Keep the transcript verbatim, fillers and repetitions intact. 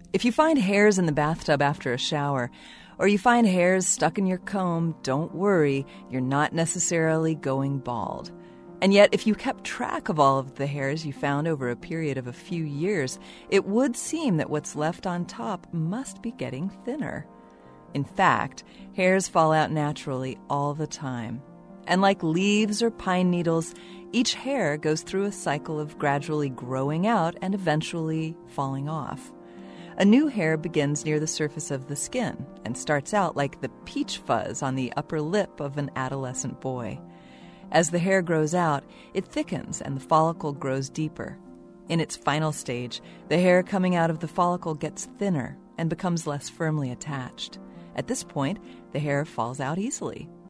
If you find hairs in the bathtub after a shower, or you find hairs stuck in your comb, don't worry, you're not necessarily going bald. And yet, if you kept track of all of the hairs you found over a period of a few years, it would seem that what's left on top must be getting thinner. In fact, hairs fall out naturally all the time. And like leaves or pine needles, each hair goes through a cycle of gradually growing out and eventually falling off. A new hair begins near the surface of the skin and starts out like the peach fuzz on the upper lip of an adolescent boy. As the hair grows out, it thickens and the follicle grows deeper. In its final stage, the hair coming out of the follicle gets thinner and becomes less firmly attached. At this point, the hair falls out easily.